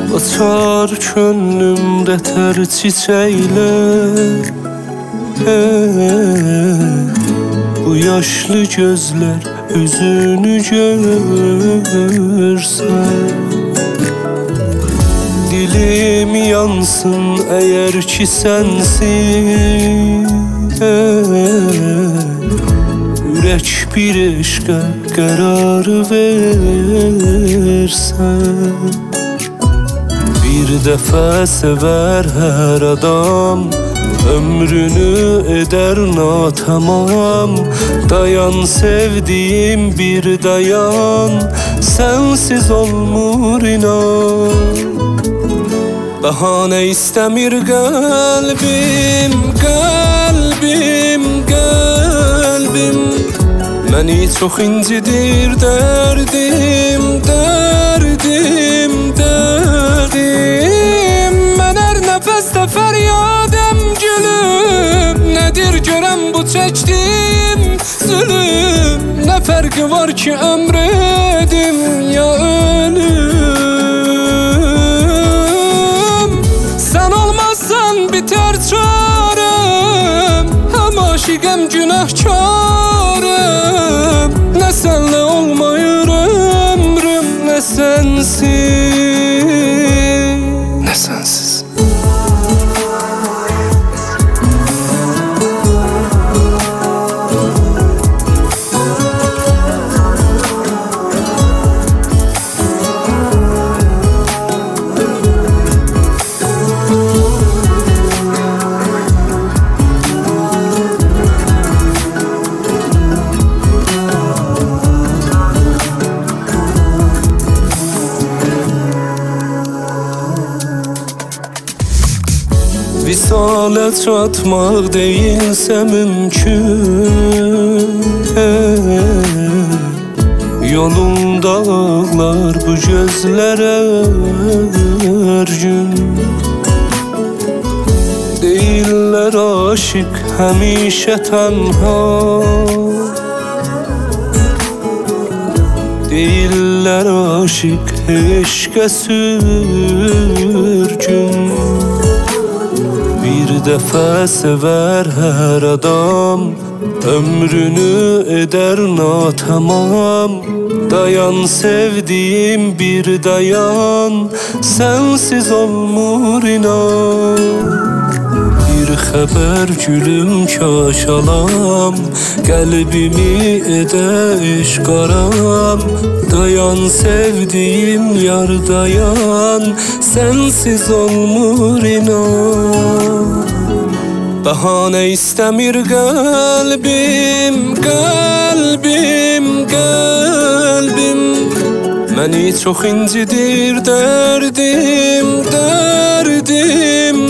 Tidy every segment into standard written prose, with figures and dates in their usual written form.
Açar könlümdə tər çiçəklər. Bu yaşlı gözlər üzünü görsən. Dilim yansın əgər ki sənsin. Ürək bir eşqə qərar versən. Bir dəfə sevər hər adam, ömrünü eder natamam. Dayan sevdiğim bir dayan, sensiz olmur inan. Bahane istemir kalbim, kalbim, kalbim. Məni çox incidir derdim, derdim, derdim. Mən hər nəfəsdə fəryadəm gülüm. Nədir görəm bu çəkdim zulüm? Nə fərqi var ki ömrədim ya ölüm? Sən olmazsan biter çarəm, həm aşiqəm günahkarım. Nə sənlə olmayır ömrüm, nə sensin, nə sensiz. Visale çatmaq değilsə mümkün. Yolunda ağlar bu gözlərə hər gün. Deyirlər aşık həmişə tənha, deyirlər aşık eşqə sürgün. Bir dəfə sevər hər adam, ömrünü eder natamam. Dayan sevdiğim bir dayan, sensiz olmur inan. Bir xəbər gülüm kaş alam, qəlbimi edə eşq aram. Dayan sevdiğim yar dayan, sensiz olmur inan. Bahane istemir kalbim, kalbim, kalbim. Məni çox incidir derdim, derdim,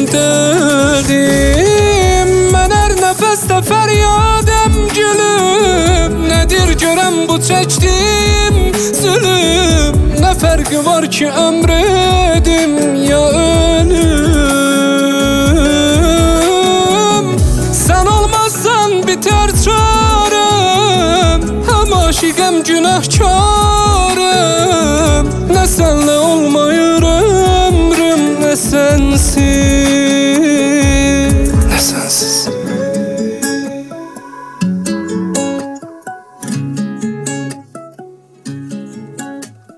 derdim. Mən hər nəfəsdə fəryadəm gülüm. Nədir görəm bu çəkdim zulüm? Nə fərqi var ki ömrədim ya ölüm? Sən olmazsan biter çarəm, həm aşiqəm günahkarım. Nə sənlə olmayır ömrüm, nə sensin, nə sensin.